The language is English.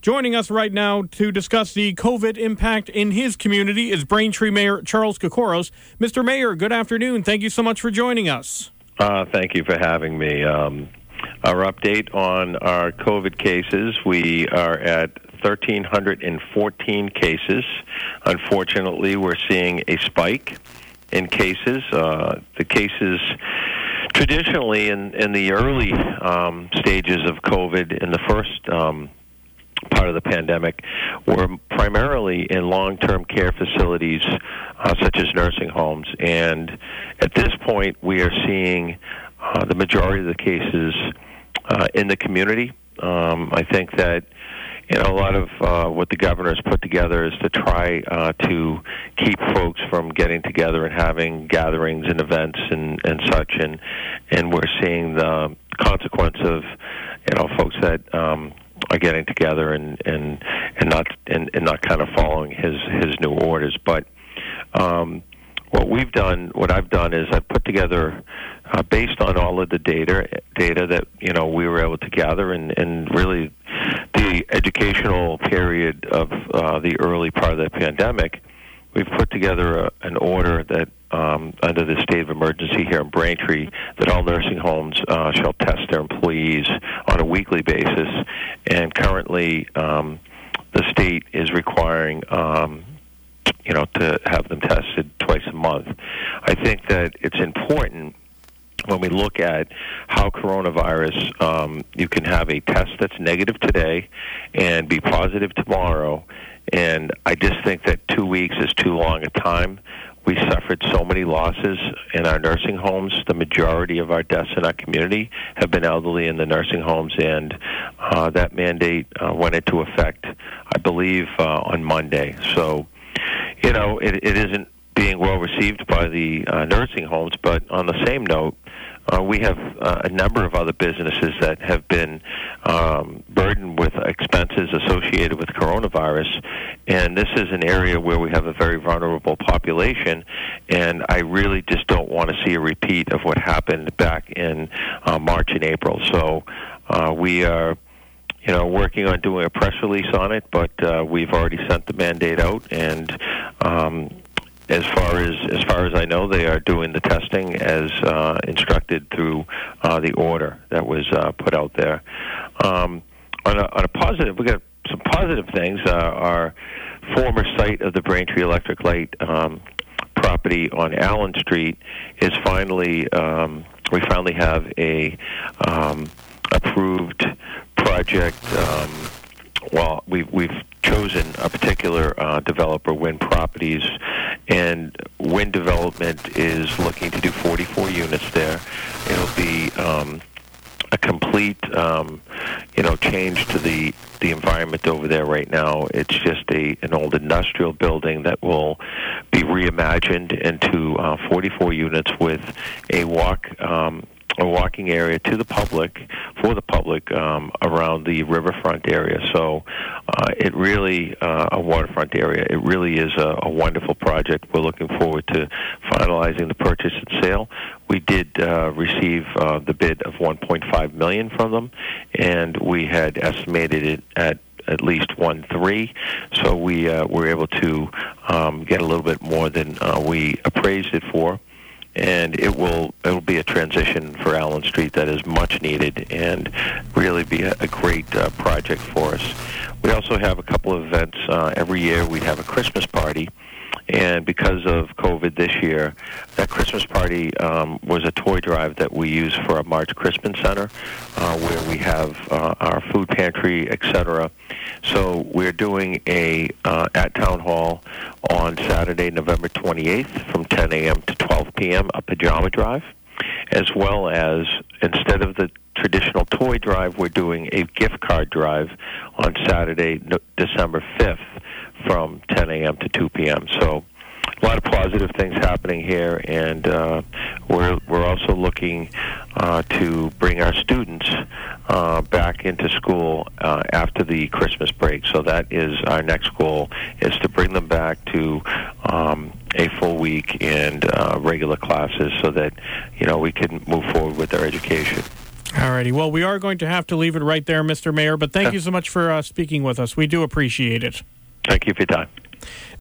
Joining us right now to discuss the COVID impact in his community is Braintree Mayor Charles Kokoros. Mr. Mayor, good afternoon. Thank you so much for joining us. Thank you for having me. Our update on our COVID cases, we are at 1,314 cases. Unfortunately, we're seeing a spike in cases. The cases traditionally in the early stages of COVID, in the first part of the pandemic, were primarily in long-term care facilities such as nursing homes. And at this point, we are seeing the majority of the cases in the community. I think that a lot of what the governor has put together is to try to keep folks from getting together and having gatherings and events and such, and we're seeing the consequence of folks that are getting together and not kind of following his new orders. But what I've done is I've put together, based on all of the data that we were able to gather, and really the educational period of the early part of the pandemic, we've put together an order that under the state of emergency here in Braintree, that all nursing homes shall test their employees on a weekly basis. And currently, the state is requiring to have them tested twice a month. I think that it's important when we look at how coronavirus, you can have a test that's negative today and be positive tomorrow. And I just think that 2 weeks is too long a time. We suffered so many losses in our nursing homes. The majority of our deaths in our community have been elderly in the nursing homes, and that mandate went into effect, I believe, on Monday. So, it isn't being well received by the nursing homes, but on the same note, we have a number of other businesses that have been burdened with expenses associated with coronavirus, and this is an area where we have a very vulnerable population, and I really just don't want to see a repeat of what happened back in March and April. So we are working on doing a press release on it, but we've already sent the mandate out, and as far as I know, they are doing the testing as instructed through the order that was put out there. On a positive, we got some positive things. Our former site of the Braintree Electric Light property on Allen Street is finally. We finally have a approved project. We've chosen a particular developer, Wind Properties, and Wind Development is looking to do 44 units there. It'll be a complete, change to the environment over there right now. It's just an old industrial building that will be reimagined into 44 units with a walking area for the public around the riverfront area. So it really, a waterfront area, it really is a wonderful project. We're looking forward to finalizing the purchase and sale. We did receive the bid of $1.5 million from them, and we had estimated it at least 1.3, so we were able to get a little bit more than we appraised it for. And it'll be a transition for Allen Street that is much needed and really be a great project for us. We also have a couple of events every year. We have a Christmas party, and because of COVID this year, that Christmas party was a toy drive that we use for our March Crispin Center, where we have our food pantry, etc. So we're doing at Town Hall on Saturday, November 28th from 10 a.m. to 12 p.m., a pajama drive, as well as, instead of the traditional toy drive, we're doing a gift card drive on Saturday, December 5th from 10 a.m. to 2 p.m. So a lot of positive things happening here, and we're also looking to bring our students back into school after the Christmas break. So that is our next goal, is to bring them back to a full week and regular classes so that we can move forward with their education. All righty. Well, we are going to have to leave it right there, Mr. Mayor, but thank you so much for speaking with us. We do appreciate it. Thank you for your time.